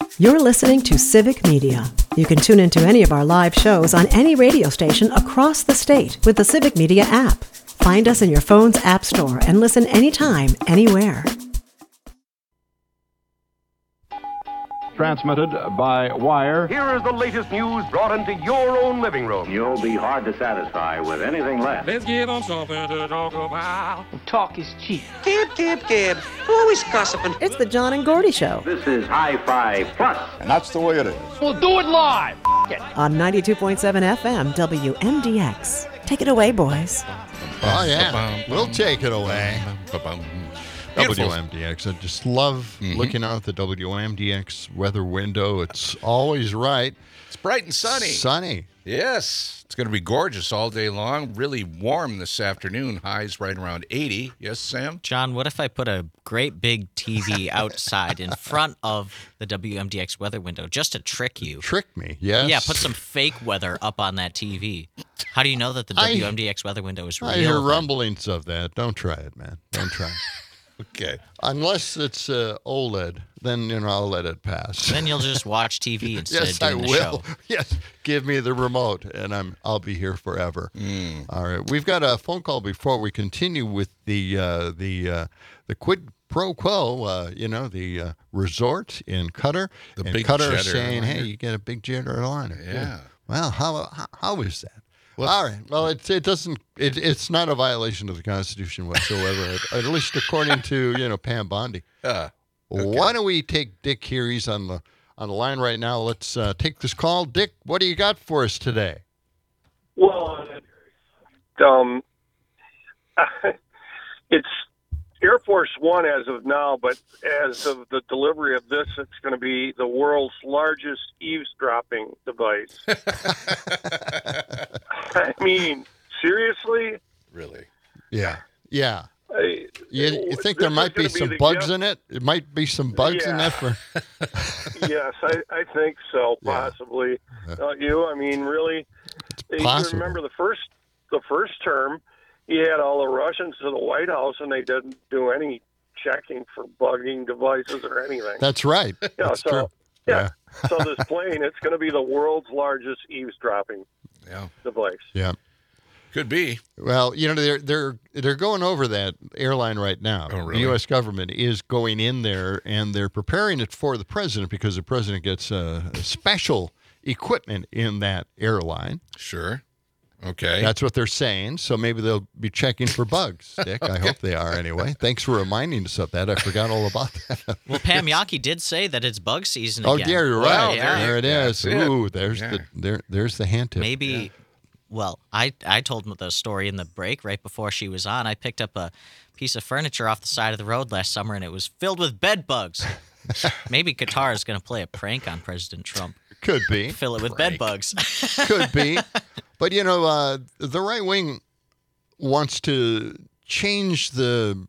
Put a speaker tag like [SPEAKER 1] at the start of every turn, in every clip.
[SPEAKER 1] You're listening to Civic Media. You can tune into any of our live shows on any radio station across the state with the Civic Media app. Find us in your phone's app store and listen anytime, anywhere.
[SPEAKER 2] Transmitted by wire.
[SPEAKER 3] Here is the latest news brought into your own living room.
[SPEAKER 4] You'll be hard to satisfy with anything less.
[SPEAKER 5] Let's give them something to talk about.
[SPEAKER 6] Talk is cheap.
[SPEAKER 7] Gib. Always gossiping.
[SPEAKER 1] It's the John and Gordy Show.
[SPEAKER 4] This is Hi-Fi Plus.
[SPEAKER 2] And that's the way it is.
[SPEAKER 5] We'll do it live.
[SPEAKER 1] On 92.7 FM, WMDX. Take it away, boys.
[SPEAKER 8] Oh, yeah. We'll take it away.
[SPEAKER 5] Beautiful.
[SPEAKER 8] WMDX. I just love looking out the WMDX weather window. It's always right.
[SPEAKER 9] It's bright and sunny.
[SPEAKER 8] Sunny.
[SPEAKER 9] Yes. It's going to be gorgeous all day long. Really warm this afternoon. Highs right around 80. Yes, Sam?
[SPEAKER 6] John, what if I put a great big TV outside in front of the WMDX weather window just to trick you?
[SPEAKER 8] Trick me, yes.
[SPEAKER 6] Yeah, put some fake weather up on that TV. How do you know that the WMDX weather window is real?
[SPEAKER 8] I hear rumblings of that. Don't try it, man. Don't try it.
[SPEAKER 9] Okay.
[SPEAKER 8] Unless it's OLED, then I'll let it pass.
[SPEAKER 6] Then you'll just watch TV instead
[SPEAKER 8] Yes,
[SPEAKER 6] of doing
[SPEAKER 8] I
[SPEAKER 6] the
[SPEAKER 8] will.
[SPEAKER 6] show.
[SPEAKER 8] Yes, give me the remote, and I'll be here forever. All right, we've got a phone call before we continue with the quid pro quo. The resort in Qatar.
[SPEAKER 9] The
[SPEAKER 8] and
[SPEAKER 9] big
[SPEAKER 8] Qatar
[SPEAKER 9] jet
[SPEAKER 8] saying,
[SPEAKER 9] airliner.
[SPEAKER 8] "Hey, you get a big jet airliner."
[SPEAKER 9] Yeah.
[SPEAKER 8] Well, how is that?
[SPEAKER 9] Well,
[SPEAKER 8] all right. Well, it's not a violation of the Constitution whatsoever, at least according to Pam Bondi.
[SPEAKER 9] Okay.
[SPEAKER 8] Why don't we take Dick here? He's on the line right now. Let's take this call. Dick, what do you got for us today?
[SPEAKER 10] Well, it's Air Force One as of now, but as of the delivery of this, it's going to be the world's largest eavesdropping device. I mean, seriously?
[SPEAKER 9] Really?
[SPEAKER 8] Yeah. You think
[SPEAKER 10] this
[SPEAKER 8] there might be
[SPEAKER 10] is gonna
[SPEAKER 8] some
[SPEAKER 10] the
[SPEAKER 8] bugs
[SPEAKER 10] gift-
[SPEAKER 8] in it? It might be some bugs in that for.
[SPEAKER 10] Yes, I think so, possibly. I mean, really? You
[SPEAKER 8] possible.
[SPEAKER 10] remember the first term, you had all the Russians to the White House, and they didn't do any checking for bugging devices or anything.
[SPEAKER 8] That's right. That's true.
[SPEAKER 10] Yeah. So this plane, it's going to be the world's largest eavesdropping device.
[SPEAKER 8] Yeah.
[SPEAKER 9] Could be.
[SPEAKER 8] Well, they're going over that airline right now.
[SPEAKER 9] Oh, really?
[SPEAKER 8] The U.S. government is going in there, and they're preparing it for the president because the president gets special equipment in that airline.
[SPEAKER 9] Sure. Okay.
[SPEAKER 8] That's what they're saying. So maybe they'll be checking for bugs, Dick. I hope they are anyway. Thanks for reminding us of that. I forgot all about that.
[SPEAKER 6] Well, Pam Yaki did say that it's bug season
[SPEAKER 8] Oh,
[SPEAKER 6] again.
[SPEAKER 8] yeah, you're right.
[SPEAKER 9] Well,
[SPEAKER 8] there it is.
[SPEAKER 9] that's it.
[SPEAKER 8] Ooh, there's the hint.
[SPEAKER 6] Maybe, well, I told him the story in the break right before she was on. I picked up a piece of furniture off the side of the road last summer, and it was filled with bed bugs. Maybe Qatar is going to play a prank on President Trump.
[SPEAKER 8] Could be.
[SPEAKER 6] Fill it with bed bugs.
[SPEAKER 8] Could be. But, the right wing wants to change the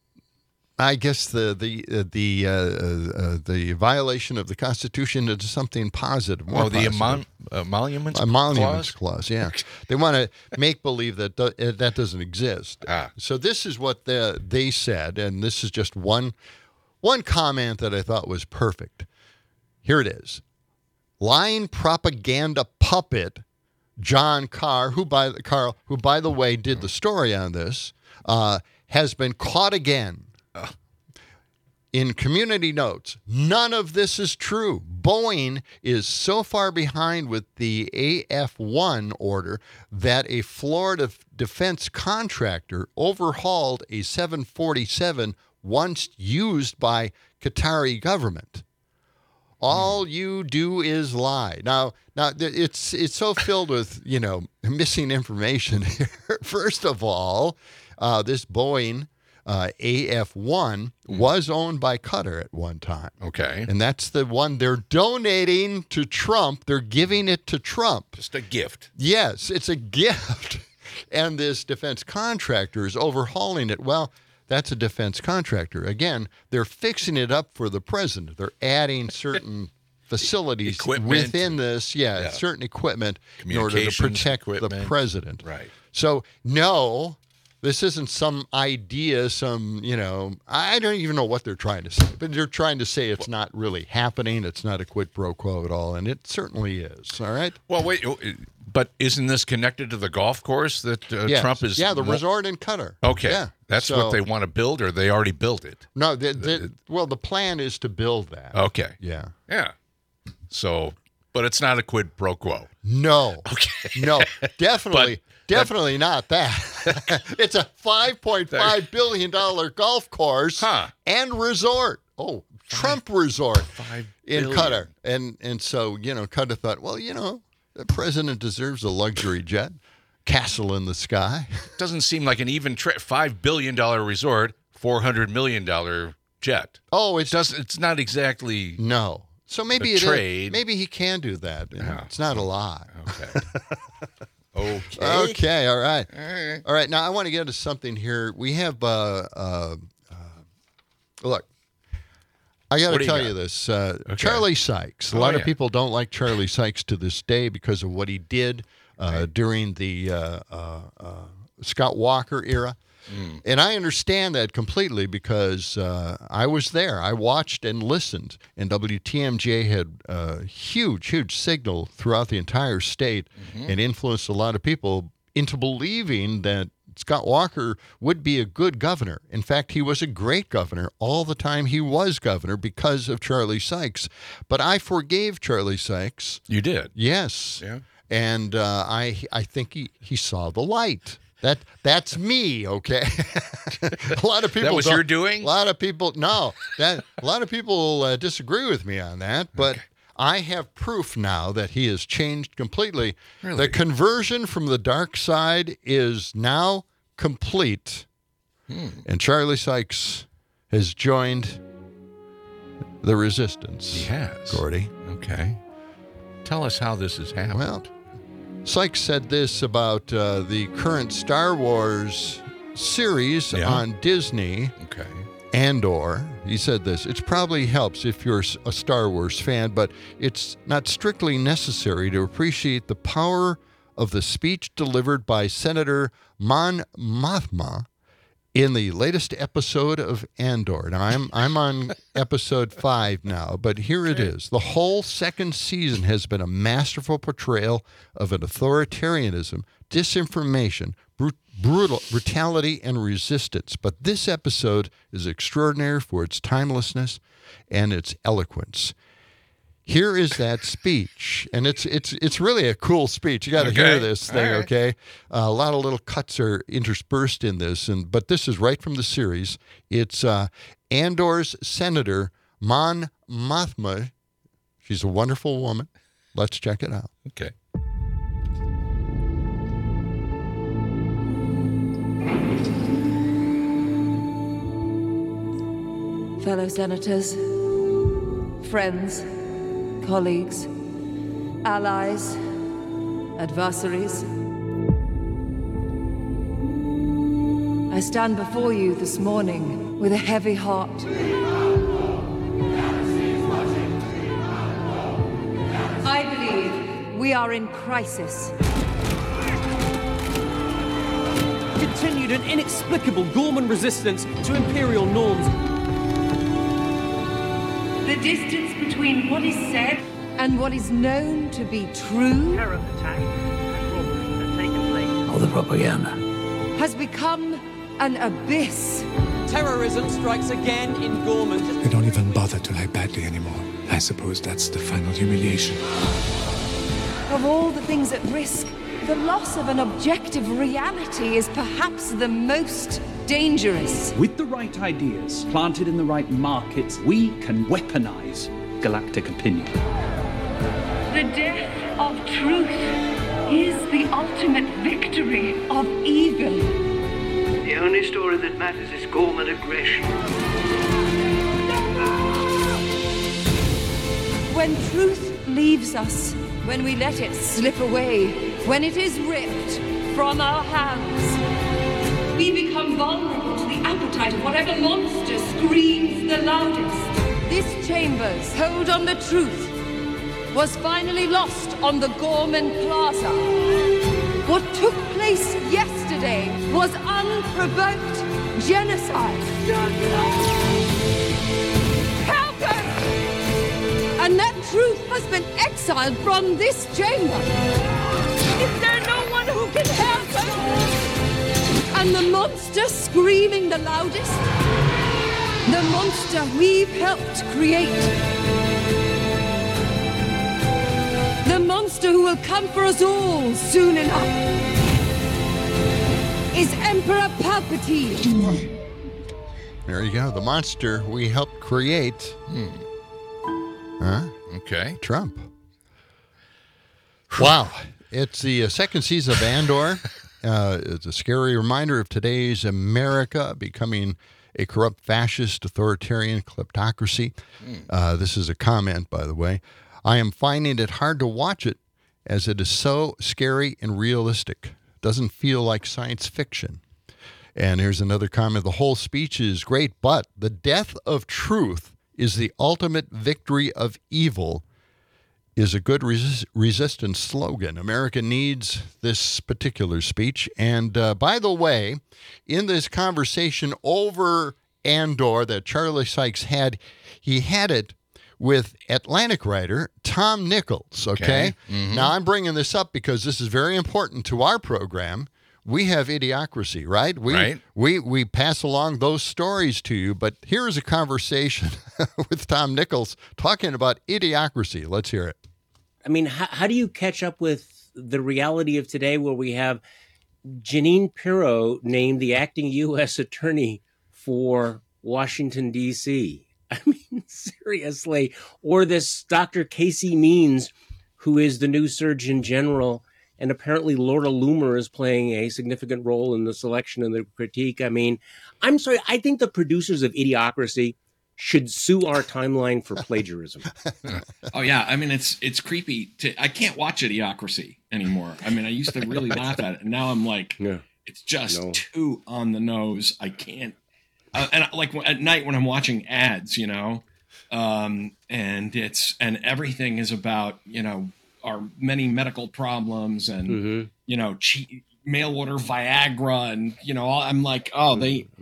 [SPEAKER 8] violation of the Constitution into something positive. More
[SPEAKER 9] the
[SPEAKER 8] positive.
[SPEAKER 9] emoluments
[SPEAKER 8] clause, yeah. They want to make believe that that doesn't exist. So this is what they said, and this is just one comment that I thought was perfect. Here it is. Lying propaganda puppet John Carr, who by the way did the story on this, has been caught again. In community notes, none of this is true. Boeing is so far behind with the AF-1 order that a Florida defense contractor overhauled a 747 once used by Qatari government. All you do is lie. Now it's so filled with missing information here. First of all, this Boeing AF-1 was owned by Qatar at one time.
[SPEAKER 9] Okay.
[SPEAKER 8] And that's the one they're donating to Trump. They're giving it to Trump.
[SPEAKER 9] Just a gift.
[SPEAKER 8] Yes, it's a gift. And this defense contractor is overhauling it. Well, that's a defense contractor. Again, they're fixing it up for the president. They're adding certain facilities within this, certain equipment in order to protect the president.
[SPEAKER 9] Right.
[SPEAKER 8] So, no, This isn't some idea, I don't even know what they're trying to say, but they're trying to say it's not really happening. It's not a quid pro quo at all, and it certainly is, all right?
[SPEAKER 9] Well, wait, but isn't this connected to the golf course that
[SPEAKER 8] Yes.
[SPEAKER 9] Trump is?
[SPEAKER 8] Yeah, the resort in Qatar.
[SPEAKER 9] Okay,
[SPEAKER 8] Yeah.
[SPEAKER 9] that's what they want to build, or they already built it?
[SPEAKER 8] No, the plan is to build that.
[SPEAKER 9] Okay.
[SPEAKER 8] Yeah.
[SPEAKER 9] Yeah. So, but it's not a quid pro quo.
[SPEAKER 8] No.
[SPEAKER 9] Okay.
[SPEAKER 8] No, definitely not that. It's a $5.5 billion golf course and resort. Oh, Trump resort in Qatar. And so, Qatar thought, well, the president deserves a luxury jet, castle in the sky.
[SPEAKER 9] Doesn't seem like an even $5 billion resort, $400 million jet.
[SPEAKER 8] Oh,
[SPEAKER 9] it's not exactly.
[SPEAKER 8] No. So maybe
[SPEAKER 9] a trade.
[SPEAKER 8] Maybe he can do that. It's not a lie.
[SPEAKER 9] Okay.
[SPEAKER 8] Okay. All right. All right. Now I want to get to something here. We have. Look, I got to tell you this. Charlie Sykes. A lot of people don't like Charlie Sykes to this day because of what he did during the Scott Walker era. And I understand that completely because I was there. I watched and listened, and WTMJ had a huge signal throughout the entire state and influenced a lot of people into believing that Scott Walker would be a good governor. In fact, he was a great governor all the time he was governor because of Charlie Sykes. But I forgave Charlie Sykes.
[SPEAKER 9] You did?
[SPEAKER 8] Yes.
[SPEAKER 9] Yeah.
[SPEAKER 8] And I think he saw the light. That's me, okay? A lot of people.
[SPEAKER 9] That was your doing?
[SPEAKER 8] A lot of people. No, a lot of people disagree with me on that, but I have proof now that he has changed completely.
[SPEAKER 9] Really?
[SPEAKER 8] The conversion from the dark side is now complete, and Charlie Sykes has joined the resistance.
[SPEAKER 9] He has,
[SPEAKER 8] Gordy.
[SPEAKER 9] Okay, tell us how this has happened.
[SPEAKER 8] Well, Sykes said this about the current Star Wars series on Disney, Andor. He said this: it probably helps if you're a Star Wars fan, but it's not strictly necessary to appreciate the power of the speech delivered by Senator Mon Mothma in the latest episode of Andor. Now, I'm on episode 5 now, but here it is. The whole second season has been a masterful portrayal of an authoritarianism, disinformation, brutality, and resistance. But this episode is extraordinary for its timelessness and its eloquence. Here is that speech, and it's really a cool speech. You got to hear this thing, okay? A lot of little cuts are interspersed in this, but this is right from the series. It's Andor's Senator Mon Mothma. She's a wonderful woman. Let's check it out.
[SPEAKER 9] Okay.
[SPEAKER 11] Fellow senators, friends, colleagues, allies, adversaries. I stand before you this morning with a heavy heart. I believe we are in crisis.
[SPEAKER 12] Continued and inexplicable Gorman resistance to imperial norms.
[SPEAKER 11] The distance between what is said and what is known to be true.
[SPEAKER 13] Terror attack and robbery have taken place.
[SPEAKER 14] All the propaganda
[SPEAKER 11] has become an abyss.
[SPEAKER 12] Terrorism strikes again in Gorman.
[SPEAKER 15] They don't even bother to lie badly anymore. I suppose that's the final humiliation.
[SPEAKER 11] Of all the things at risk, the loss of an objective reality is perhaps the most dangerous.
[SPEAKER 16] With the right ideas planted in the right markets, we can weaponize galactic opinion.
[SPEAKER 11] The death of truth is the ultimate victory of evil.
[SPEAKER 13] The only story that matters is Gorman aggression.
[SPEAKER 11] When truth leaves us, when we let it slip away, when it is ripped from our hands, we become vulnerable to the appetite of whatever monster screams the loudest. This chamber's hold on the truth was finally lost on the Gorman Plaza. What took place yesterday yesterday was unprovoked genocide. Help us! And that truth has been exiled from this chamber. Is there no one who can help us? And the monster screaming the loudest? The monster we've helped create. The monster who will come for us all soon enough is Emperor Palpatine.
[SPEAKER 8] There you go. The monster we helped create. Huh?
[SPEAKER 9] Okay.
[SPEAKER 8] Trump. Wow. It's the second season of Andor. It's a scary reminder of today's America becoming a corrupt, fascist, authoritarian kleptocracy. This is a comment, by the way. I am finding it hard to watch it as it is so scary and realistic. Doesn't feel like science fiction. And here's another comment. The whole speech is great, but the death of truth is the ultimate victory of evil is a good resistance slogan. America needs this particular speech. And by the way, in this conversation over Andor that Charlie Sykes had, he had it with Atlantic writer Tom Nichols, okay?
[SPEAKER 9] Mm-hmm.
[SPEAKER 8] Now, I'm bringing this up because this is very important to our program. We have Idiocracy, right? We pass along those stories to you, but here's a conversation with Tom Nichols talking about Idiocracy. Let's hear it.
[SPEAKER 14] I mean, how do you catch up with the reality of today where we have Jeanine Pirro named the acting U.S. attorney for Washington, D.C.? I mean, seriously. Or this Dr. Casey Means, who is the new Surgeon General, and apparently Laura Loomer is playing a significant role in the selection and the critique. I mean, I'm sorry. I think the producers of Idiocracy should sue our timeline for plagiarism.
[SPEAKER 17] Oh, yeah. I mean, it's creepy. I can't watch Idiocracy anymore. I mean, I used to really laugh at it. And now I'm like, it's just too on the nose. I can't. And like at night when I'm watching ads, you know, and everything is about, you know, our many medical problems and, you know, mail order Viagra. And, you know, I'm like, oh,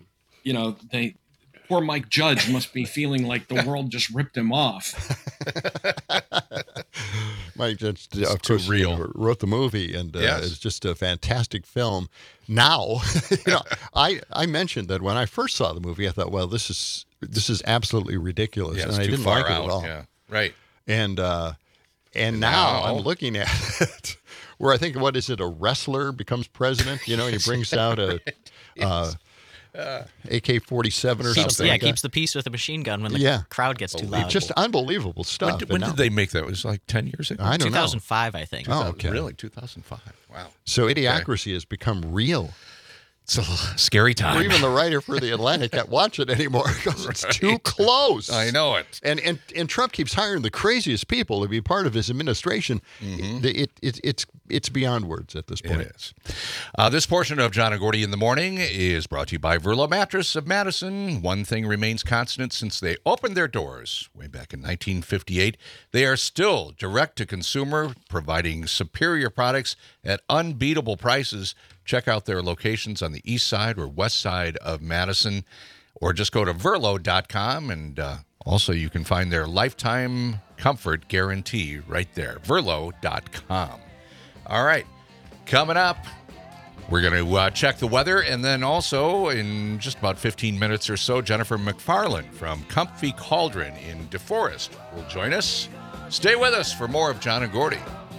[SPEAKER 17] poor Mike Judge must be feeling like the world just ripped him off.
[SPEAKER 8] Mike Judge, of course, wrote the movie, and it's just a fantastic film. Now, you know, I mentioned that when I first saw the movie, I thought, well, this is absolutely ridiculous, and I didn't like it at all.
[SPEAKER 9] Yeah, right.
[SPEAKER 8] And now I'm looking at it, where I think, what is it? A wrestler becomes president, you know, and he brings out a. AK-47 or something.
[SPEAKER 6] Yeah, keeps the peace with a machine gun when the crowd gets too loud.
[SPEAKER 8] Just unbelievable stuff.
[SPEAKER 9] When did they make that? It was like 10 years ago?
[SPEAKER 8] I don't know.
[SPEAKER 6] 2005, I think.
[SPEAKER 8] Oh, okay.
[SPEAKER 9] Really? 2005. Wow.
[SPEAKER 8] So Idiocracy has become real.
[SPEAKER 9] It's a scary time.
[SPEAKER 8] Or even the writer for The Atlantic can't watch it anymore because it's too close.
[SPEAKER 9] I know it.
[SPEAKER 8] And Trump keeps hiring the craziest people to be part of his administration. It's beyond words at this point.
[SPEAKER 9] It is. This portion of John and Gordy in the Morning is brought to you by Verlo Mattress of Madison. One thing remains constant since they opened their doors way back in 1958. They are still direct to consumer, providing superior products at unbeatable prices. Check out their locations on the east side or west side of Madison, or just go to Verlo.com, and also you can find their lifetime comfort guarantee right there, Verlo.com. All right, coming up, we're going to check the weather, and then also in just about 15 minutes or so, Jennifer McFarland from Comfy Cauldron in DeForest will join us. Stay with us for more of John and Gordy.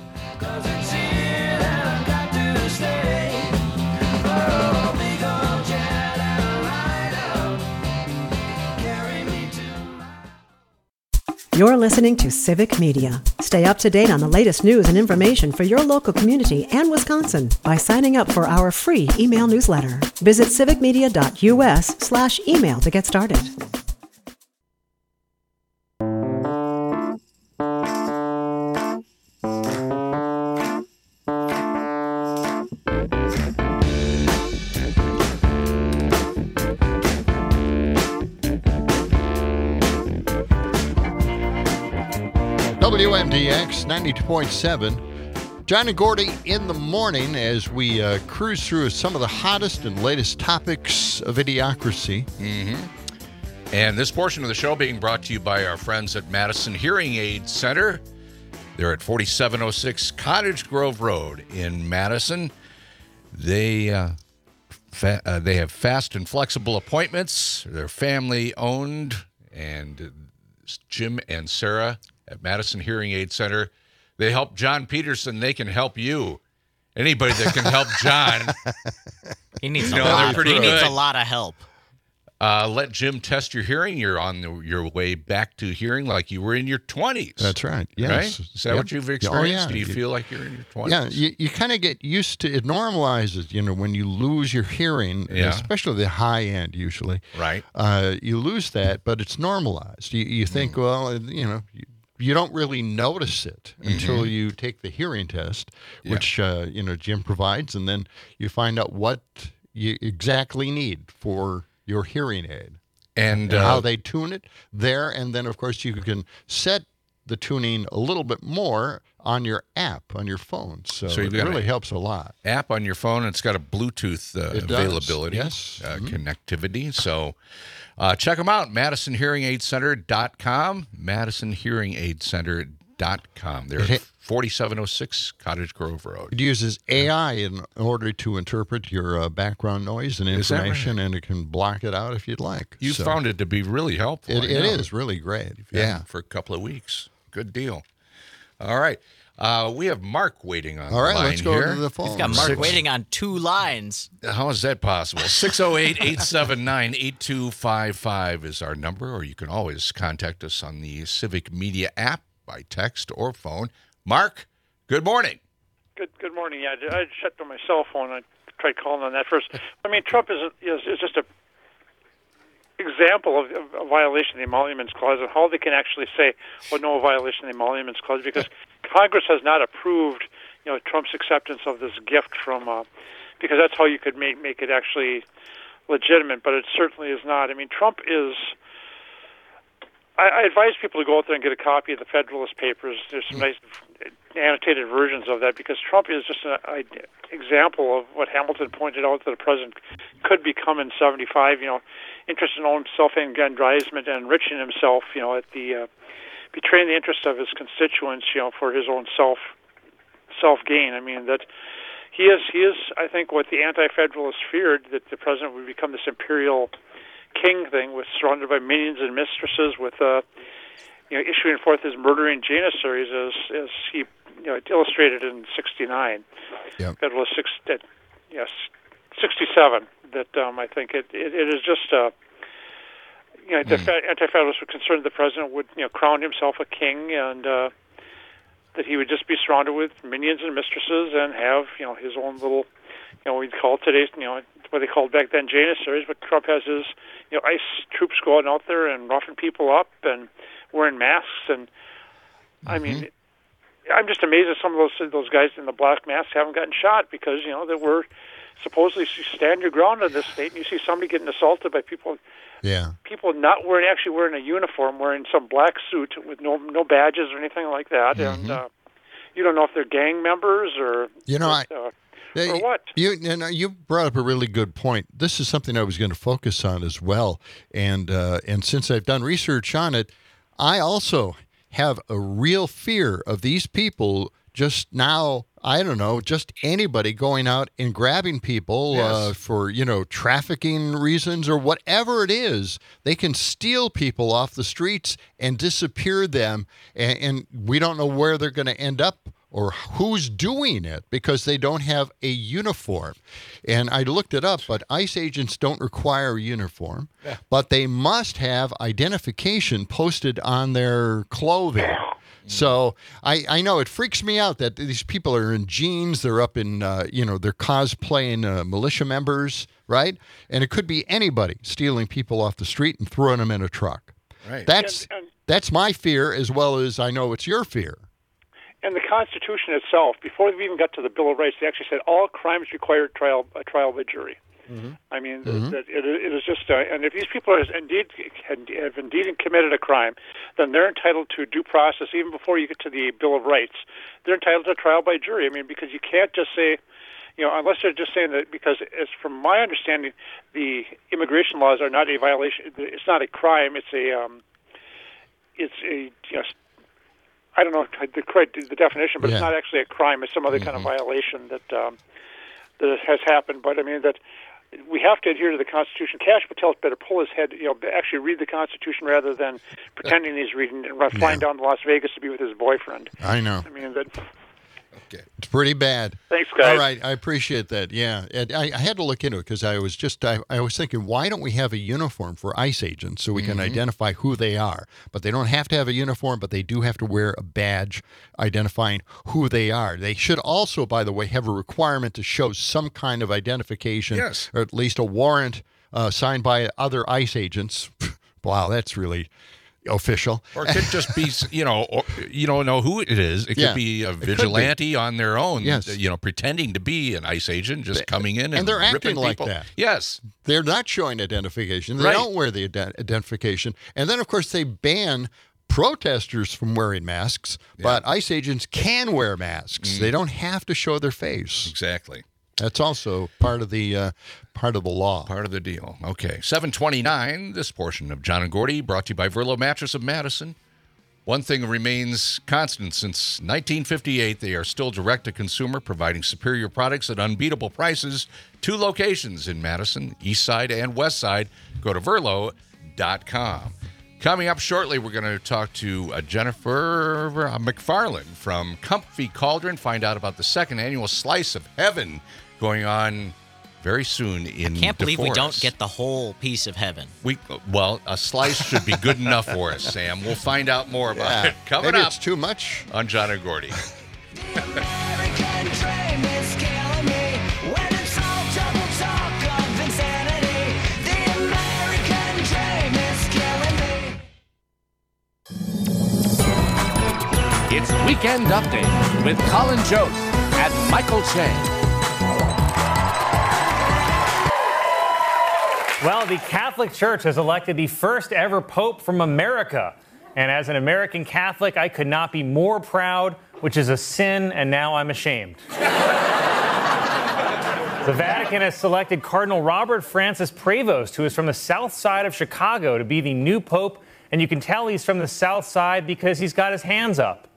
[SPEAKER 1] You're listening to Civic Media. Stay up to date on the latest news and information for your local community and Wisconsin by signing up for our free email newsletter. Visit civicmedia.us/email to get started.
[SPEAKER 8] WMDX 92.7. John and Gordy in the morning as we cruise through some of the hottest and latest topics of Idiocracy.
[SPEAKER 9] Mm-hmm. And this portion of the show being brought to you by our friends at Madison Hearing Aid Center. They're at 4706 Cottage Grove Road in Madison. They have fast and flexible appointments. They're family-owned, and Jim and Sarah at Madison Hearing Aid Center, they help John Peterson. They can help you. Anybody that can help John.
[SPEAKER 6] He needs a lot. He needs a lot of help.
[SPEAKER 9] Let Jim test your hearing. You're on your way back to hearing like you were in your 20s.
[SPEAKER 8] That's right. Yes.
[SPEAKER 9] Right? Is that what you've experienced?
[SPEAKER 8] Oh, yeah.
[SPEAKER 9] Do you feel like you're in your 20s?
[SPEAKER 8] Yeah, you kind of get used to it. Normalizes, when you lose your hearing, especially the high end usually.
[SPEAKER 9] Right.
[SPEAKER 8] You lose that, but it's normalized. You think, well, you don't really notice it until you take the hearing test, which, Jim provides, and then you find out what you exactly need for your hearing aid and how they tune it there. And then, of course, you can set the tuning a little bit more on your app on your phone. So it really helps a lot.
[SPEAKER 9] App on your phone, and it's got a Bluetooth availability, connectivity. So check them out, MadisonHearingAidCenter.com, MadisonHearingAidCenter.com. They're at 4706 Cottage Grove Road.
[SPEAKER 8] It uses AI in order to interpret your background noise and information, and it can block it out if you'd like.
[SPEAKER 9] You found it to be really helpful.
[SPEAKER 8] It is really great.
[SPEAKER 9] For a couple of weeks. Good deal. All right. We have Mark waiting on the line.
[SPEAKER 8] All right, let's go
[SPEAKER 9] here.
[SPEAKER 8] to the phone.
[SPEAKER 6] He's got Mark waiting on 2 lines.
[SPEAKER 9] How is that possible? 608-879-8255 is our number, or you can always contact us on the Civic Media app by text or phone. Mark, good morning.
[SPEAKER 18] Good morning. Yeah, I shut on my cell phone. I tried calling on that first. I mean, Trump is just a example of a violation of the Emoluments Clause and how they can actually say, well, no violation of the Emoluments Clause, because Congress has not approved, Trump's acceptance of this gift from, because that's how you could make it actually legitimate, but it certainly is not. I mean, Trump is. I advise people to go out there and get a copy of the Federalist Papers. There's some nice annotated versions of that, because Trump is just an example of what Hamilton pointed out that the president could become in 75. Interest in own self-aggrandizement and enriching himself. At the betraying the interest of his constituents. For his own self-gain. I mean that he is. I think what the anti-federalists feared, that the president would become this imperial king thing, with surrounded by minions and mistresses, with issuing forth his murdering janissaries as he illustrated in '69.
[SPEAKER 8] Yep.
[SPEAKER 18] Federalist 67. That I think it is just the anti-federalists were concerned the president would crown himself a king, and that he would just be surrounded with minions and mistresses and have his own little we'd call today's what they called back then janissaries, but Trump has his ICE troops going out there and roughing people up and wearing masks, and I mean, I'm just amazed that some of those guys in the black masks haven't gotten shot, because they were supposedly stand your ground in this state, and you see somebody getting assaulted by people.
[SPEAKER 8] Yeah.
[SPEAKER 18] People not actually wearing a uniform, wearing some black suit with no badges or anything like that, and you don't know if they're gang members or or what?
[SPEAKER 8] You brought up a really good point. This is something I was going to focus on as well, and since I've done research on it, I also have a real fear of these people just now. I don't know, just anybody going out and grabbing people for trafficking reasons or whatever it is. They can steal people off the streets and disappear them, and we don't know where they're going to end up or who's doing it, because they don't have a uniform. And I looked it up, but ICE agents don't require a uniform, but they must have identification posted on their clothing. So I know it freaks me out that these people are in jeans, they're up in, they're cosplaying militia members, right? And it could be anybody stealing people off the street and throwing them in a truck.
[SPEAKER 9] Right.
[SPEAKER 8] That's my fear, as well as I know it's your fear.
[SPEAKER 18] And the Constitution itself, before we even got to the Bill of Rights, they actually said all crimes require a trial by jury. I mean, that it is just, and if these people are have indeed committed a crime, then they're entitled to due process even before you get to the Bill of Rights. They're entitled to trial by jury. I mean, because you can't just say, unless they're just saying that, because as from my understanding, the immigration laws are not a violation. It's not a crime. It's a I don't know the definition, but it's not actually a crime. It's some other kind of violation that has happened. But I mean that we have to adhere to the Constitution. Cash Patel's better pull his head, actually read the Constitution rather than pretending he's reading and flying down to Las Vegas to be with his boyfriend.
[SPEAKER 8] I know.
[SPEAKER 18] I mean that.
[SPEAKER 8] Okay. It's pretty bad.
[SPEAKER 18] Thanks, guys.
[SPEAKER 8] All right, I appreciate that. Yeah, and I had to look into it because I was thinking, why don't we have a uniform for ICE agents so we can identify who they are? But they don't have to have a uniform, but they do have to wear a badge identifying who they are. They should also, by the way, have a requirement to show some kind of identification, or at least a warrant signed by other ICE agents. Wow, that's really official.
[SPEAKER 9] Or it could just be, you don't know who it is. It could be a vigilante on their own, pretending to be an ICE agent, just coming in and
[SPEAKER 8] they're acting like
[SPEAKER 9] people.
[SPEAKER 8] that.
[SPEAKER 9] Yes.
[SPEAKER 8] They're not showing identification. They don't wear the identification. And then, of course, they ban protesters from wearing masks, but ICE agents can wear masks. They don't have to show their face.
[SPEAKER 9] Exactly.
[SPEAKER 8] That's also part of the law.
[SPEAKER 9] Part of the deal. Okay. 729, this portion of John and Gordy, brought to you by Verlo Mattress of Madison. One thing remains constant since 1958. They are still direct-to-consumer, providing superior products at unbeatable prices. 2 locations in Madison, East Side and West Side. Go to Verlo.com. Coming up shortly, we're going to talk to Jennifer McFarland from Comfy Cauldron, find out about the 2nd annual Slice of Heaven going on very soon in
[SPEAKER 6] I can't believe we
[SPEAKER 9] DeForest.
[SPEAKER 6] don't get the whole piece of heaven.
[SPEAKER 9] Well, a slice should be good enough for us, Sam. We'll find out more about it coming
[SPEAKER 8] Maybe
[SPEAKER 9] up.
[SPEAKER 8] It's too much
[SPEAKER 9] On John and Gordy.
[SPEAKER 19] It's Weekend Update with Colin Jost and Michael Che.
[SPEAKER 20] Well, the Catholic Church has elected the first ever Pope from America. And as an American Catholic, I could not be more proud, which is a sin, and now I'm ashamed. The Vatican has selected Cardinal Robert Francis Prevost, who is from the south side of Chicago, to be the new Pope. And you can tell he's from the south side because he's got his hands up.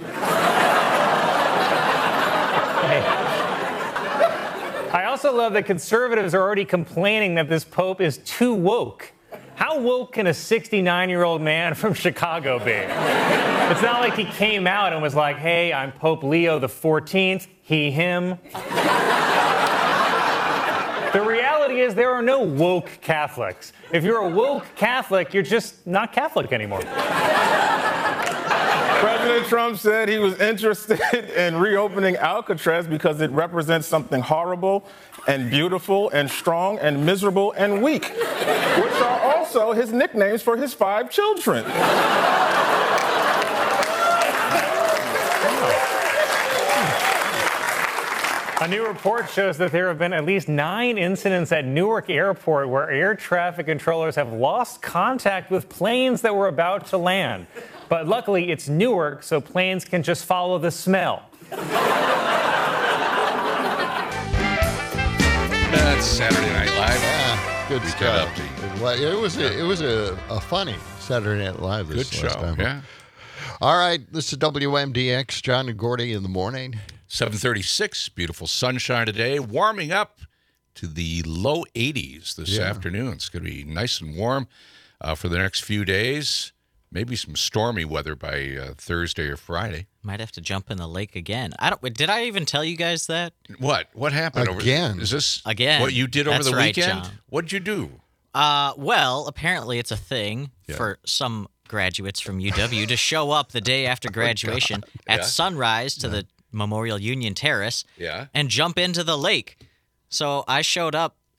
[SPEAKER 20] I also love that conservatives are already complaining that this Pope is too woke. How woke can a 69-year-old man from Chicago be? It's not like he came out and was like, hey, I'm Pope Leo the 14th, he, him. The reality is there are no woke Catholics. If you're a woke Catholic, you're just not Catholic anymore.
[SPEAKER 21] President Trump said he was interested in reopening Alcatraz because it represents something horrible and beautiful and strong and miserable and weak, which are also his nicknames for his 5 children.
[SPEAKER 20] A new report shows that there have been at least 9 incidents at Newark Airport where air traffic controllers have lost contact with planes that were about to land. But luckily, it's Newark, so planes can just follow the smell.
[SPEAKER 9] That's Saturday Night Live.
[SPEAKER 8] Yeah, good stuff. It was a funny Saturday Night Live this
[SPEAKER 9] Good
[SPEAKER 8] last
[SPEAKER 9] show,
[SPEAKER 8] time.
[SPEAKER 9] yeah.
[SPEAKER 8] All right, this is WMDX, John and Gordy in the morning.
[SPEAKER 9] 7:36, beautiful sunshine today, warming up to the low 80s this afternoon. It's going to be nice and warm for the next few days. Maybe some stormy weather by Thursday or Friday.
[SPEAKER 6] Might have to jump in the lake again. Did I even tell you guys that?
[SPEAKER 9] What happened
[SPEAKER 8] again?
[SPEAKER 9] Is this
[SPEAKER 6] again
[SPEAKER 9] what you did over
[SPEAKER 6] That's
[SPEAKER 9] the
[SPEAKER 6] right,
[SPEAKER 9] weekend?
[SPEAKER 6] John.
[SPEAKER 9] What'd you do?
[SPEAKER 6] Well, apparently it's a thing for some graduates from UW to show up the day after graduation at sunrise to the Memorial Union Terrace and jump into the lake. So I showed up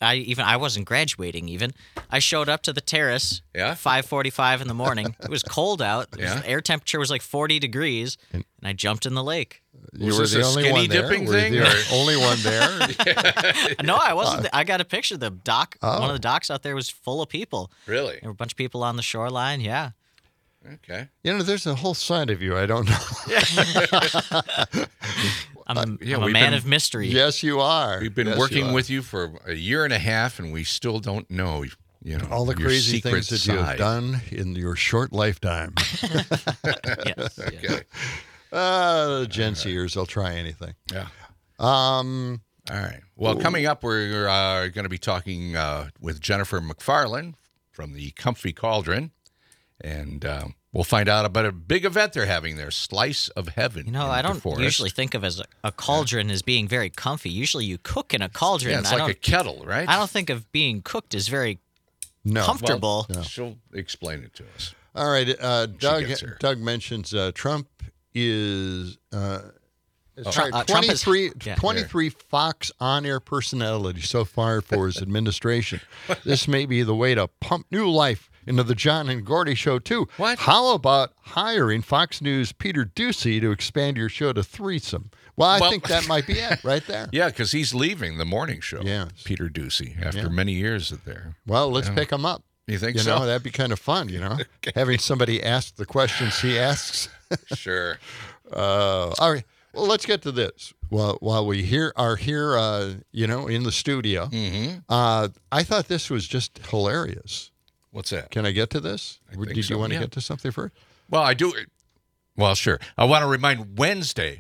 [SPEAKER 6] I wasn't graduating even. I showed up to the terrace. 5:45 in the morning. It was cold out. The air temperature was like 40 degrees, and I jumped in the lake.
[SPEAKER 8] You were the only one there?
[SPEAKER 9] Dipping
[SPEAKER 8] were
[SPEAKER 9] thing?
[SPEAKER 8] you the only one there?
[SPEAKER 6] No, I wasn't. I got a picture. The dock, one of the docks out there was full of people.
[SPEAKER 9] Really?
[SPEAKER 6] There were a bunch of people on the shoreline. Yeah.
[SPEAKER 9] Okay.
[SPEAKER 8] There's a whole side of you I don't know.
[SPEAKER 6] I'm a man of mystery.
[SPEAKER 8] Yes, you are.
[SPEAKER 9] We've been working with you for a year and a half, and we still don't know,
[SPEAKER 8] all the
[SPEAKER 9] your
[SPEAKER 8] crazy
[SPEAKER 9] secret
[SPEAKER 8] things that you have
[SPEAKER 9] side.
[SPEAKER 8] done in your short lifetime.
[SPEAKER 6] Yes.
[SPEAKER 8] Okay. Gen Zers will try anything.
[SPEAKER 9] Yeah.
[SPEAKER 8] All
[SPEAKER 9] right. Well, coming up, we're going to be talking with Jennifer McFarland from the Comfy Cauldron, and we'll find out about a big event they're having there, Slice of Heaven.
[SPEAKER 6] I don't usually think of as a cauldron as being very comfy. Usually you cook in a cauldron.
[SPEAKER 9] Yeah, it's like a kettle, right?
[SPEAKER 6] I don't think of being cooked as very comfortable.
[SPEAKER 9] Well, she'll explain it to us.
[SPEAKER 8] All right. Doug mentions Trump is
[SPEAKER 6] Trump
[SPEAKER 8] 23 Fox on-air personalities so far for his administration. This may be the way to pump new life into the John and Gordy show, too.
[SPEAKER 9] What?
[SPEAKER 8] How about hiring Fox News' Peter Ducey to expand your show to threesome? Well, I think that might be it right there.
[SPEAKER 9] Yeah, because he's leaving the morning show,
[SPEAKER 8] yes.
[SPEAKER 9] Peter Ducey, after many years there.
[SPEAKER 8] Well, let's pick him up.
[SPEAKER 9] You think so?
[SPEAKER 8] That'd be kind of fun, okay. Having somebody ask the questions he asks.
[SPEAKER 9] Sure.
[SPEAKER 8] All right. Well, let's get to this. While we are here, in the studio, I thought this was just hilarious.
[SPEAKER 9] What's that?
[SPEAKER 8] Can I get to this? Did you want to get to something first?
[SPEAKER 9] Well, I do. Well, sure. I want to remind Wednesday.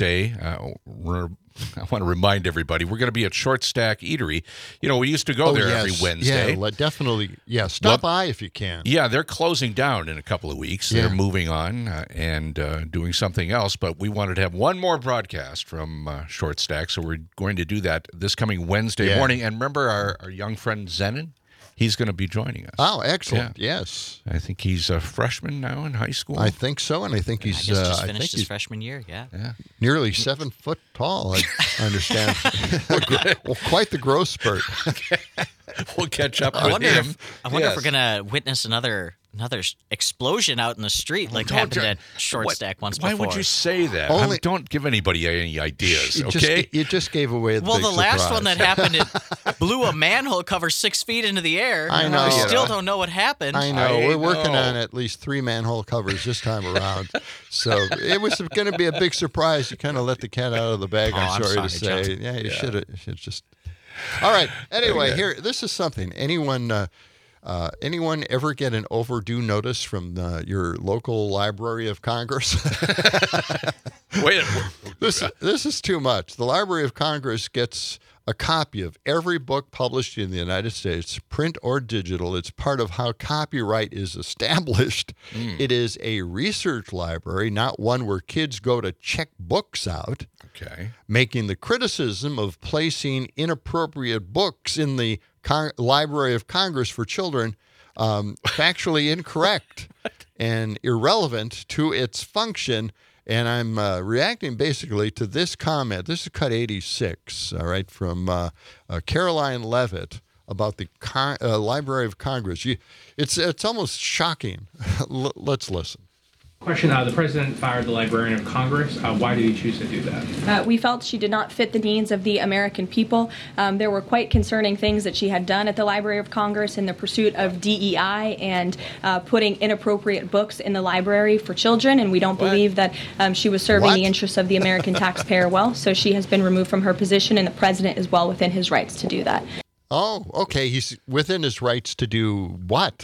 [SPEAKER 9] I want to remind everybody we're going to be at Short Stack Eatery. We used to go there every Wednesday.
[SPEAKER 8] Yeah, definitely. Yeah, stop by if you can.
[SPEAKER 9] Yeah, they're closing down in a couple of weeks.
[SPEAKER 8] Yeah.
[SPEAKER 9] They're moving on and doing something else. But we wanted to have one more broadcast from Short Stack, so we're going to do that this coming Wednesday morning. And remember our young friend Zenon? He's going to be joining us.
[SPEAKER 8] Oh, excellent! Yeah. Yes,
[SPEAKER 9] I think he's a freshman now in high school.
[SPEAKER 8] I think so, and I think he's
[SPEAKER 6] just finished his freshman year. Yeah,
[SPEAKER 8] nearly 7 foot tall. I understand. Well, quite the growth spurt.
[SPEAKER 9] We'll catch up with him.
[SPEAKER 6] I wonder if we're going to witness another explosion out in the street like happened at Short Stack once before.
[SPEAKER 9] Why would you say that? Don't give anybody any ideas, okay?
[SPEAKER 8] You just gave away the big
[SPEAKER 6] last
[SPEAKER 8] surprise.
[SPEAKER 6] one that happened, it blew a manhole cover 6 feet into the air.
[SPEAKER 8] I know.
[SPEAKER 6] We still don't know what happened.
[SPEAKER 8] I know. We're working on at least 3 manhole covers this time around. So it was going to be a big surprise. You kind of let the cat out of the bag, I'm sorry to say.
[SPEAKER 6] John.
[SPEAKER 8] Yeah, you should just... All right. Anyway, here, this is something. Anyone ever get an overdue notice from your local Library of Congress?
[SPEAKER 9] Wait.
[SPEAKER 8] This is too much. The Library of Congress gets a copy of every book published in the United States, print or digital. It's part of how copyright is established. It is a research library, not one where kids go to check books out.
[SPEAKER 9] Okay.
[SPEAKER 8] Making the criticism of placing inappropriate books in the Library of Congress for children factually incorrect and irrelevant to its function. And I'm reacting basically to this comment. This is cut 86, all right, from Caroline Levitt about the Library of Congress. It's almost shocking. Let's listen.
[SPEAKER 3] Question, the president fired the Librarian of Congress. Why did he choose to do that?
[SPEAKER 22] We felt she did not fit the needs of the American people. There were quite concerning things that she had done at the Library of Congress in the pursuit of DEI and putting inappropriate books in the library for children, and we don't believe that she was serving the interests of the American taxpayer well, so she has been removed from her position, and the president is well within his rights to do that.
[SPEAKER 8] Oh, okay. He's within his rights to do what?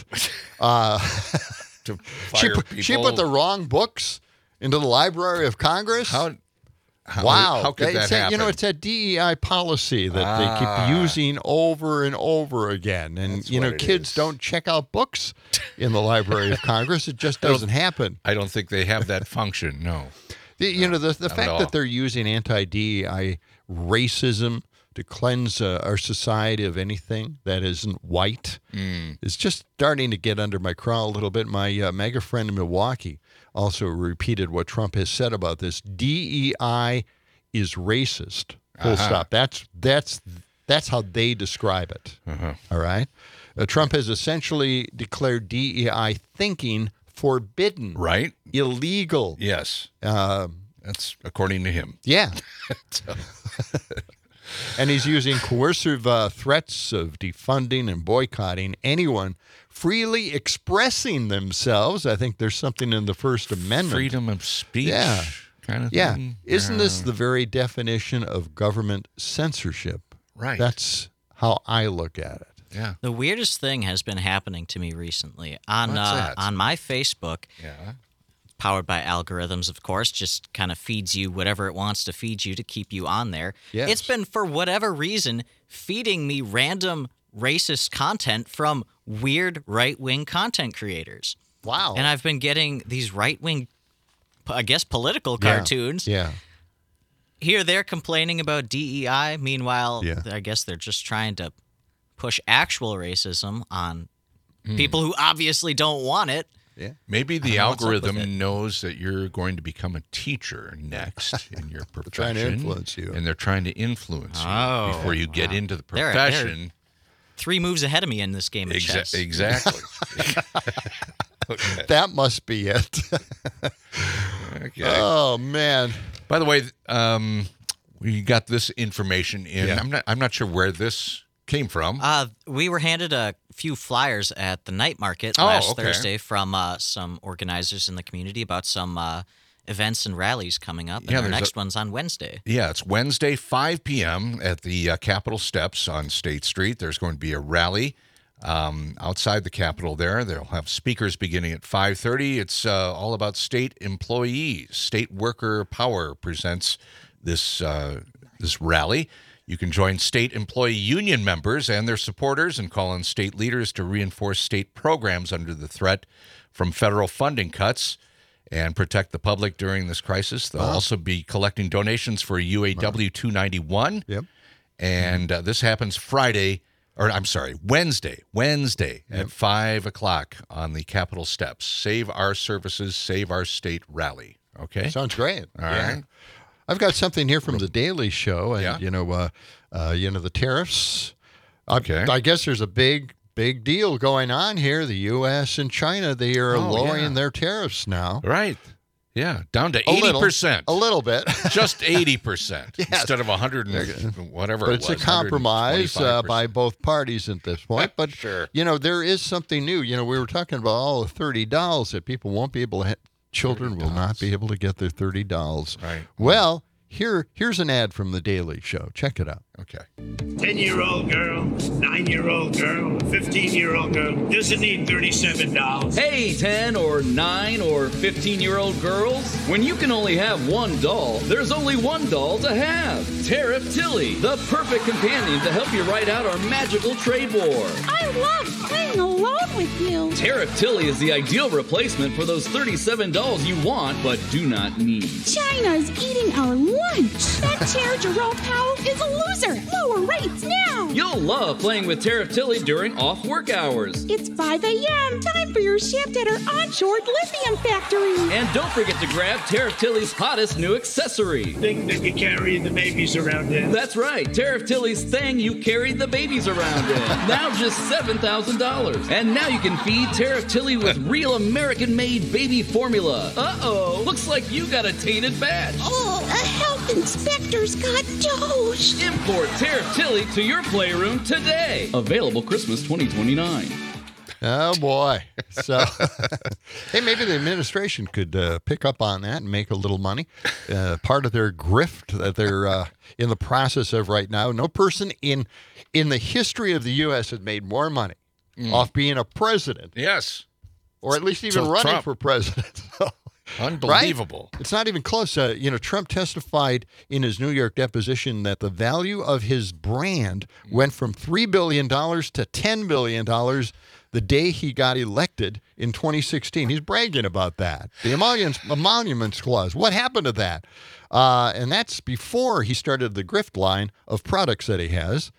[SPEAKER 8] She put the wrong books into the Library of Congress?
[SPEAKER 9] Wow.
[SPEAKER 8] How
[SPEAKER 9] could that happen?
[SPEAKER 8] It's that DEI policy that they keep using over and over again. And, kids don't check out books in the Library of Congress. It just doesn't happen.
[SPEAKER 9] I don't think they have that function, no.
[SPEAKER 8] The fact that they're using anti-DEI racism to cleanse our society of anything that isn't white is just starting to get under my craw a little bit. My MAGA friend in Milwaukee also repeated what Trump has said about this. DEI is racist. Full stop. That's That's how they describe it. All right? Trump has essentially declared DEI thinking forbidden.
[SPEAKER 9] Right.
[SPEAKER 8] Illegal.
[SPEAKER 9] Yes. That's according to him.
[SPEAKER 8] Yeah. And he's using coercive threats of defunding and boycotting anyone freely expressing themselves. I think there's something in the First Amendment.
[SPEAKER 9] Freedom of speech kind of
[SPEAKER 8] yeah.
[SPEAKER 9] thing.
[SPEAKER 8] Isn't this the very definition of government censorship?
[SPEAKER 9] Right.
[SPEAKER 8] That's how I look at it.
[SPEAKER 9] Yeah.
[SPEAKER 6] The weirdest thing has been happening to me recently on
[SPEAKER 9] What's that?
[SPEAKER 6] on my Facebook.
[SPEAKER 9] Yeah.
[SPEAKER 6] Powered by algorithms, of course, just kind of feeds you whatever it wants to feed you to keep you on there.
[SPEAKER 8] Yes.
[SPEAKER 6] It's been, for whatever reason, feeding me random racist content from weird right-wing content creators.
[SPEAKER 8] Wow.
[SPEAKER 6] And I've been getting these right-wing, I guess, political cartoons.
[SPEAKER 8] Yeah.
[SPEAKER 6] Here they're complaining about DEI. Meanwhile, I guess they're just trying to push actual racism on people who obviously don't want it.
[SPEAKER 8] Yeah.
[SPEAKER 9] Maybe the
[SPEAKER 6] I don't know what's up with it.
[SPEAKER 9] algorithm knows that you're going to become a teacher next in your profession.
[SPEAKER 8] Trying to influence you.
[SPEAKER 9] And they're trying to influence you before you get into the
[SPEAKER 6] They're
[SPEAKER 9] profession.
[SPEAKER 6] 3 moves ahead of me in this game of chess.
[SPEAKER 9] Exactly. Okay.
[SPEAKER 8] That must be it.
[SPEAKER 9] Okay.
[SPEAKER 8] Oh, man.
[SPEAKER 9] By the way, we got this information in.
[SPEAKER 8] Yeah.
[SPEAKER 9] I'm not sure where this came from.
[SPEAKER 6] We were handed a few flyers at the night market
[SPEAKER 9] Oh,
[SPEAKER 6] last
[SPEAKER 9] okay.
[SPEAKER 6] Thursday from some organizers in the community about some events and rallies coming up. And
[SPEAKER 9] Yeah,
[SPEAKER 6] our
[SPEAKER 9] there's
[SPEAKER 6] next one's on Wednesday.
[SPEAKER 9] Yeah, it's Wednesday, 5 p.m. at the Capitol Steps on State Street. There's going to be a rally outside the Capitol there. They'll have speakers beginning at 5:30. It's all about state employees. State Worker Power presents this rally. You can join state employee union members and their supporters and call on state leaders to reinforce state programs under the threat from federal funding cuts and protect the public during this crisis. They'll also be collecting donations for UAW 291.
[SPEAKER 8] Yep.
[SPEAKER 9] And this happens Wednesday at 5 o'clock on the Capitol Steps. Save Our Services, Save Our State rally. Okay?
[SPEAKER 8] Sounds great.
[SPEAKER 9] All right.
[SPEAKER 8] I've got something here from the Daily Show, and the tariffs.
[SPEAKER 9] Okay.
[SPEAKER 8] I guess there's a big deal going on here. The U.S. and China, they are lowering their tariffs now.
[SPEAKER 9] Right. Yeah, down to 80%.
[SPEAKER 8] A little bit.
[SPEAKER 9] Just 80%
[SPEAKER 8] Yes.
[SPEAKER 9] instead of 100 and whatever
[SPEAKER 8] But
[SPEAKER 9] it
[SPEAKER 8] it's
[SPEAKER 9] was.
[SPEAKER 8] a compromise
[SPEAKER 9] 125%.
[SPEAKER 8] by both parties at this point. But,
[SPEAKER 9] Sure.
[SPEAKER 8] there is something new. We were talking about all the $30 that people won't be able to children will not be able to get their $30.
[SPEAKER 9] Right.
[SPEAKER 8] Well, here's an ad from the Daily Show. Check it out.
[SPEAKER 9] Okay.
[SPEAKER 4] 10-year-old girl, 9-year-old girl, 15-year-old girl doesn't need $37.
[SPEAKER 7] Hey, 10 or 9 or 15-year-old girls, when you can only have one doll, there's only one doll to have. Tariff Tilly, the perfect companion to help you ride out our magical trade war.
[SPEAKER 23] I love playing alone with you.
[SPEAKER 7] Tariff Tilly is the ideal replacement for those 37 dolls you want but do not need.
[SPEAKER 23] China's eating our lunch. That chair Jerome Powell is a loser. Lower rates now.
[SPEAKER 7] You'll love playing with Tariff Tilly during off-work hours.
[SPEAKER 23] It's 5 a.m. Time for your shift at our onshore lithium factory.
[SPEAKER 7] And don't forget to grab Tariff Tilly's hottest new accessory.
[SPEAKER 4] Thing that you carry the babies around in.
[SPEAKER 7] That's right. Tariff Tilly's thing you carry the babies around in. Now just $7,000. And now you can feed Tariff Tilly with real American-made baby formula. Uh-oh. Looks like you got a tainted batch.
[SPEAKER 23] Oh, a health inspector's got doge.
[SPEAKER 7] Import Tariff Tilly to your playroom today. Available Christmas 2029.
[SPEAKER 8] Oh, boy. So, hey, maybe the administration could pick up on that and make a little money. Part of their grift that they're in the process of right now. No person in the history of the U.S. has made more money off being a president.
[SPEAKER 9] Yes.
[SPEAKER 8] Or at least even running
[SPEAKER 9] Trump.
[SPEAKER 8] for president.
[SPEAKER 9] Unbelievable.
[SPEAKER 8] Right? It's not even close. Trump testified in his New York deposition that the value of his brand went from $3 billion to $10 billion the day he got elected in 2016. He's bragging about that. The emoluments clause. What happened to that? And that's before he started the grift line of products that he has.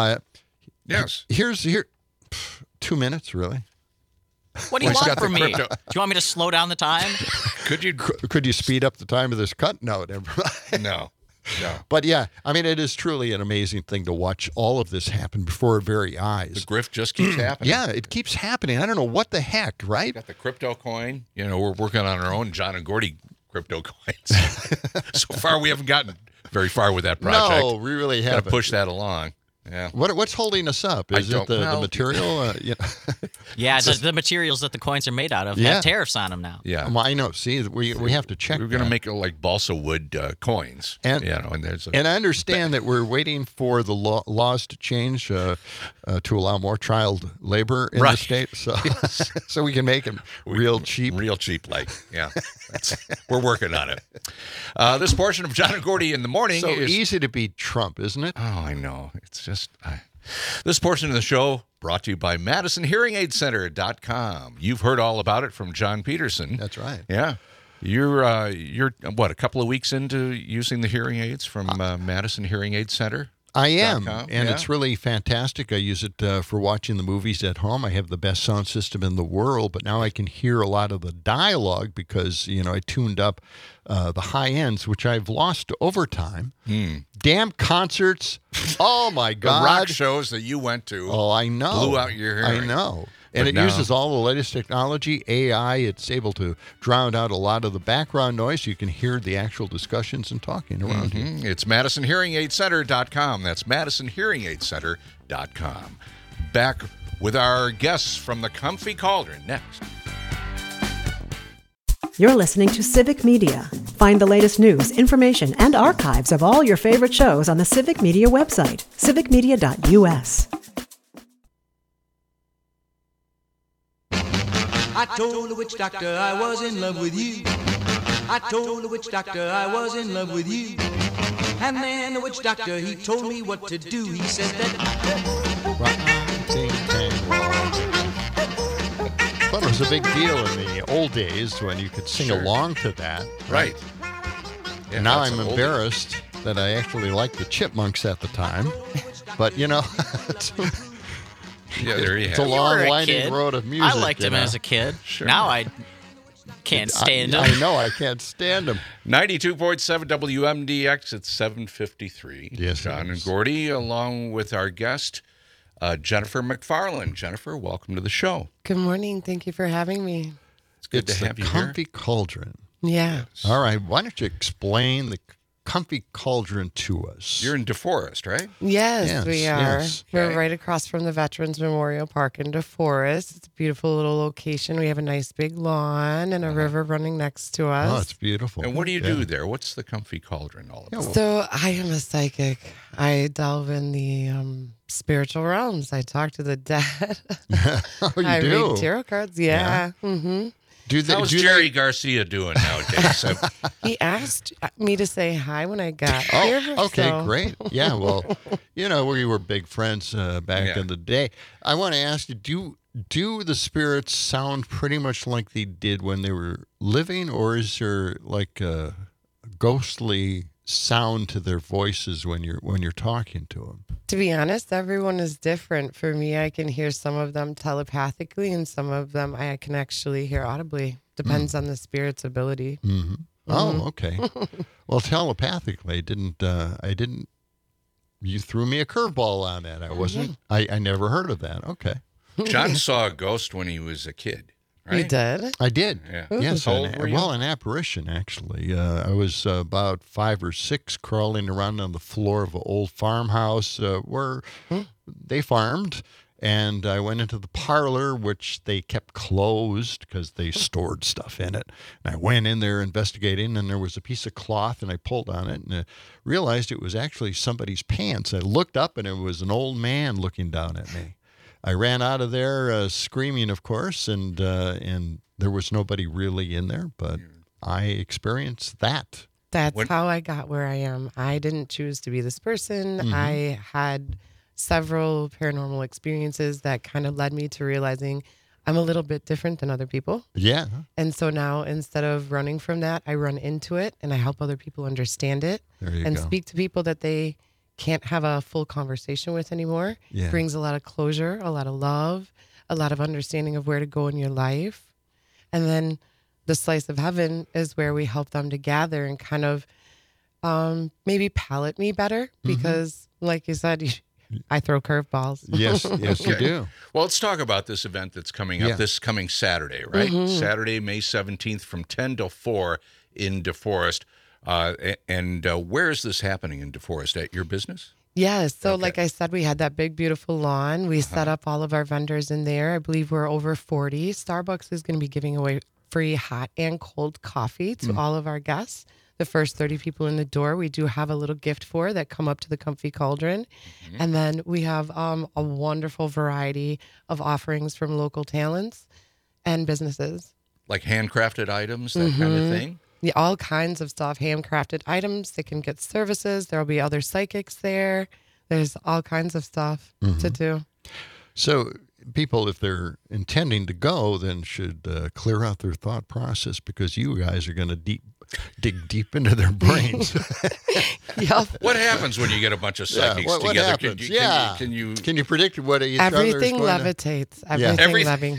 [SPEAKER 9] Yes.
[SPEAKER 8] Here's 2 minutes, really.
[SPEAKER 6] What do you want from me? Do you want me to slow down the time?
[SPEAKER 9] Could you
[SPEAKER 8] speed up the time of this cut? No, never mind.
[SPEAKER 9] No.
[SPEAKER 8] But yeah, I mean, it is truly an amazing thing to watch all of this happen before our very eyes.
[SPEAKER 9] The grift just keeps happening.
[SPEAKER 8] Yeah, it keeps happening. I don't know what the heck, right?
[SPEAKER 9] Got the crypto coin. You know, we're working on our own John and Gordy crypto coins. So far, we haven't gotten very far with that project.
[SPEAKER 8] No, we really haven't.
[SPEAKER 9] Gotta push that along. Yeah.
[SPEAKER 8] What's holding us up? Is it the material?
[SPEAKER 6] Yeah, the materials that the coins are made out of have tariffs on them now.
[SPEAKER 9] Yeah.
[SPEAKER 8] Well, I know. See, we have to check.
[SPEAKER 9] We're going to make it like balsa wood coins.
[SPEAKER 8] And,
[SPEAKER 9] and there's
[SPEAKER 8] and I understand that we're waiting for the laws to change to allow more child labor in the state, so so we can make them real cheap.
[SPEAKER 9] Real cheap, we're working on it. This portion of John and Gordy in the morning is
[SPEAKER 8] easy to beat Trump, isn't it?
[SPEAKER 9] Oh, I know. It's just this portion of the show brought to you by MadisonHearingAidCenter.com. You've heard all about it from John Peterson.
[SPEAKER 8] That's right.
[SPEAKER 9] Yeah. You're what, a couple of weeks into using the hearing aids from Madison Hearing Aid Center?
[SPEAKER 8] I am, and it's really fantastic. I use it for watching the movies at home. I have the best sound system in the world, but now I can hear a lot of the dialogue because, I tuned up the high ends, which I've lost over time. Damn concerts. Oh, my God.
[SPEAKER 9] The rock shows that you went to.
[SPEAKER 8] Oh, I know.
[SPEAKER 9] Blew out your hearing.
[SPEAKER 8] I know. And it uses all the latest technology, AI. It's able to drown out a lot of the background noise so you can hear the actual discussions and talking around you.
[SPEAKER 9] It's MadisonHearingAidCenter.com. That's MadisonHearingAidCenter.com. Back with our guests from the Comfy Cauldron next.
[SPEAKER 1] You're listening to Civic Media. Find the latest news, information, and archives of all your favorite shows on the Civic Media website, civicmedia.us.
[SPEAKER 2] I told the witch doctor I was in love with you. I told the witch doctor I was in love with you. And then the witch doctor, he told me what to do. He said that...
[SPEAKER 8] Well, it was a big deal in the old days when you could sing along to that.
[SPEAKER 9] Right.
[SPEAKER 8] And now I'm embarrassed that I actually liked the Chipmunks at the time. But,
[SPEAKER 9] yeah, there you have it.
[SPEAKER 8] It's a long, winding road of music.
[SPEAKER 6] I liked him as a kid.
[SPEAKER 9] Sure.
[SPEAKER 6] Now I can't stand him.
[SPEAKER 8] I know, I can't stand him.
[SPEAKER 9] 92.7 WMDX at 7:53.
[SPEAKER 8] Yes,
[SPEAKER 9] John and Gordy, along with our guest, Jennifer McFarland. Jennifer, welcome to the show.
[SPEAKER 5] Good morning. Thank you for having me.
[SPEAKER 9] It's good to have you here.
[SPEAKER 8] Comfy Cauldron.
[SPEAKER 5] Yeah.
[SPEAKER 8] All right. Why don't you explain the Comfy Cauldron to us?
[SPEAKER 9] You're in DeForest, right?
[SPEAKER 5] Yes, we are.
[SPEAKER 8] Yes.
[SPEAKER 5] We're right across from the Veterans Memorial Park in DeForest. It's a beautiful little location. We have a nice big lawn and a river running next to us.
[SPEAKER 8] Oh, it's beautiful.
[SPEAKER 9] And what do you do there? What's the Comfy Cauldron all about?
[SPEAKER 5] So I am a psychic. I delve in the spiritual realms. I talk to the dead.
[SPEAKER 8] Oh, you
[SPEAKER 5] I
[SPEAKER 8] do?
[SPEAKER 5] read tarot cards. Yeah. Mm-hmm.
[SPEAKER 9] How's Jerry Garcia doing nowadays?
[SPEAKER 5] He asked me to say hi when I got here.
[SPEAKER 8] Okay,
[SPEAKER 5] so.
[SPEAKER 8] great. Yeah, well, we were big friends back in the day. I want to ask you, do the spirits sound pretty much like they did when they were living, or is there like a ghostly sound to their voices when you're talking to them?
[SPEAKER 5] To be honest, everyone is different. For me, I can hear some of them telepathically, and some of them I can actually hear audibly. Depends on the spirit's ability.
[SPEAKER 8] Mm-hmm. Oh, okay. Well, telepathically, I didn't. You threw me a curveball on that. I wasn't. I never heard of that. Okay.
[SPEAKER 9] John saw a ghost when he was a kid. Right?
[SPEAKER 5] You did?
[SPEAKER 8] I did.
[SPEAKER 9] Yeah.
[SPEAKER 8] Yes.
[SPEAKER 9] How old were you?
[SPEAKER 8] An apparition, actually. I was about 5 or 6, crawling around on the floor of an old farmhouse where they farmed. And I went into the parlor, which they kept closed because they stored stuff in it. And I went in there investigating, and there was a piece of cloth, and I pulled on it, and I realized it was actually somebody's pants. I looked up, and it was an old man looking down at me. I ran out of there screaming, of course, and there was nobody really in there, but I experienced that.
[SPEAKER 5] That's how I got where I am. I didn't choose to be this person.
[SPEAKER 8] Mm-hmm.
[SPEAKER 5] I had several paranormal experiences that kind of led me to realizing I'm a little bit different than other people.
[SPEAKER 8] Yeah.
[SPEAKER 5] And so now, instead of running from that, I run into it, and I help other people understand it and speak to people that they can't have a full conversation with anymore.
[SPEAKER 8] Yeah.
[SPEAKER 5] Brings a lot of closure, a lot of love, a lot of understanding of where to go in your life. And then the slice of heaven is where we help them to gather and kind of maybe palate me better because, like you said, I throw curveballs.
[SPEAKER 8] Yes, you do.
[SPEAKER 9] Well, let's talk about this event that's coming up this coming Saturday, right? Saturday, May 17th from 10 to 4 in DeForest. And where is this happening in DeForest? At your business?
[SPEAKER 5] Yes. So like I said, we had that big, beautiful lawn. We set up all of our vendors in there. I believe we're over 40. Starbucks is going to be giving away free hot and cold coffee to all of our guests. The first 30 people in the door, we do have a little gift for that come up to the Comfy Cauldron. And then we have a wonderful variety of offerings from local talents and businesses.
[SPEAKER 9] Like handcrafted items, that kind of thing?
[SPEAKER 5] Yeah, all kinds of stuff, handcrafted items. They can get services. There'll be other psychics there. There's all kinds of stuff to do.
[SPEAKER 8] So people, if they're intending to go, then should clear out their thought process because you guys are going to dig deep into their brains.
[SPEAKER 9] What happens when you get a bunch of psychics
[SPEAKER 8] what
[SPEAKER 9] together?
[SPEAKER 8] happens?
[SPEAKER 9] Can you
[SPEAKER 8] predict what each
[SPEAKER 5] everything
[SPEAKER 8] other is
[SPEAKER 5] levitates? Everything.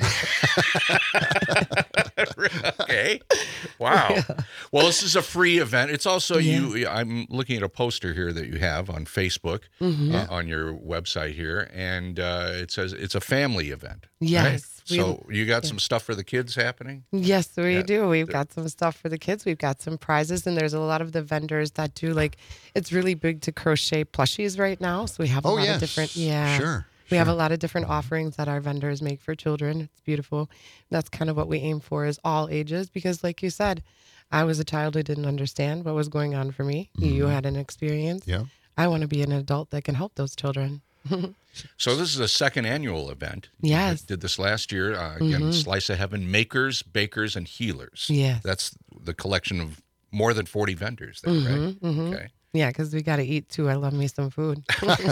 [SPEAKER 9] Okay. Wow. Well, this is a free event. It's also I'm looking at a poster here that you have on Facebook on your website here, and it says it's a family event.
[SPEAKER 5] Yes.
[SPEAKER 9] Right? So you got some stuff for the kids happening?
[SPEAKER 5] Yes, we do. We've got some stuff for the kids. We've got some prizes, and there's a lot of the vendors that do it's really big to crochet plushies right now. So we have a lot of different, We have a lot of different offerings that our vendors make for children. It's beautiful. That's kind of what we aim for is all ages because like you said, I was a child who didn't understand what was going on for me. You had an experience.
[SPEAKER 8] Yeah.
[SPEAKER 5] I want to be an adult that can help those children.
[SPEAKER 9] So this is a second annual event.
[SPEAKER 5] Yes.
[SPEAKER 9] You did this last year. Again, Slice of Heaven, makers, bakers, and healers.
[SPEAKER 5] Yes.
[SPEAKER 9] That's the collection of more than 40 vendors there, right? Okay.
[SPEAKER 5] Yeah, because we got to eat too. I love me some food.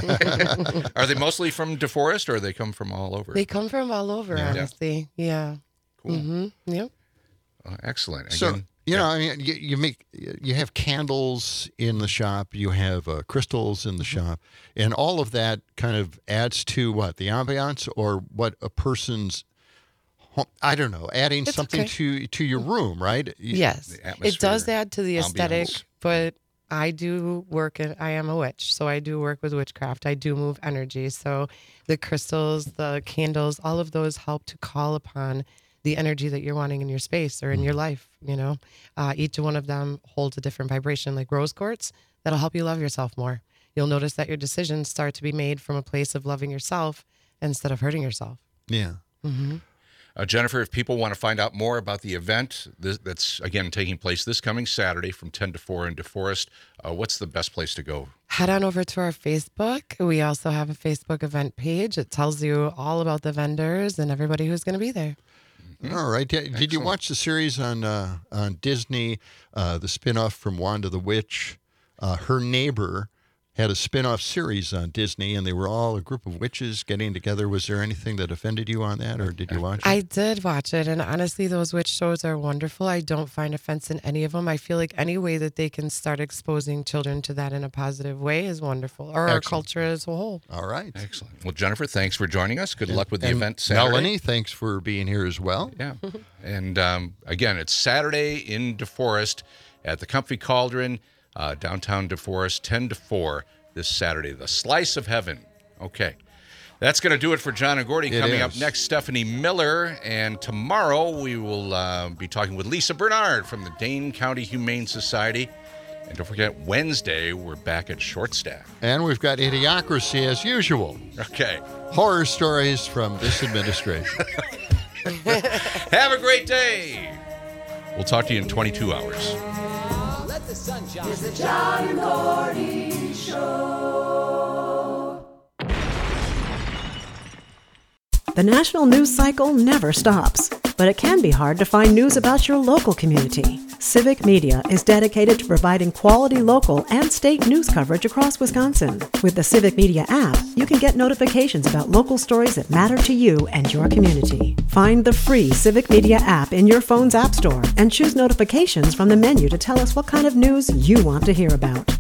[SPEAKER 9] Are they mostly from DeForest or they come from all over?
[SPEAKER 5] They come from all over, honestly. Yeah.
[SPEAKER 9] Cool.
[SPEAKER 5] Yep.
[SPEAKER 9] Excellent.
[SPEAKER 8] So,
[SPEAKER 9] Again,
[SPEAKER 8] I mean, you have candles in the shop, you have crystals in the shop, and all of that kind of adds to what? The ambiance or what a person's, I don't know, adding something to your room, right?
[SPEAKER 5] Yes. It does add to the aesthetic, but I do work, I am a witch, so I do work with witchcraft. I do move energy. So the crystals, the candles, all of those help to call upon the energy that you're wanting in your space or in your life, Each one of them holds a different vibration, like rose quartz, that'll help you love yourself more. You'll notice that your decisions start to be made from a place of loving yourself instead of hurting yourself.
[SPEAKER 8] Yeah.
[SPEAKER 9] Jennifer, if people want to find out more about the event that's, again, taking place this coming Saturday from 10 to 4 in DeForest, what's the best place to go?
[SPEAKER 5] Head on over to our Facebook. We also have a Facebook event page. It tells you all about the vendors and everybody who's going to be there.
[SPEAKER 8] All right. Did you watch the series on Disney, the spinoff from Wanda the Witch? Her Neighbor had a spin-off series on Disney, and they were all a group of witches getting together. Was there anything that offended you on that, or did you watch it?
[SPEAKER 5] I did watch it, and honestly, those witch shows are wonderful. I don't find offense in any of them. I feel like any way that they can start exposing children to that in a positive way is wonderful, or our culture as a whole.
[SPEAKER 8] All right.
[SPEAKER 9] Excellent. Well, Jennifer, thanks for joining us. Good luck with the event Saturday.
[SPEAKER 8] Melanie, thanks for being here as well.
[SPEAKER 9] Yeah. And again, it's Saturday in DeForest at the Comfy Cauldron, downtown DeForest, 10 to 4. This Saturday, the Slice of Heaven. Okay. That's going to do it for John and Gordy. Coming up next, Stephanie Miller. And tomorrow we will be talking with Lisa Bernard from the Dane County Humane Society. And don't forget, Wednesday, we're back at Short Stack.
[SPEAKER 8] And we've got Idiocracy as usual.
[SPEAKER 9] Okay.
[SPEAKER 8] Horror stories from this administration.
[SPEAKER 9] Have a great day. We'll talk to you in 22 hours.
[SPEAKER 2] Let the sun shine. It's the John and Gordy Show.
[SPEAKER 1] The national news cycle never stops, but it can be hard to find news about your local community. Civic Media is dedicated to providing quality local and state news coverage across Wisconsin. With the Civic Media app, you can get notifications about local stories that matter to you and your community. Find the free Civic Media app in your phone's app store and choose notifications from the menu to tell us what kind of news you want to hear about.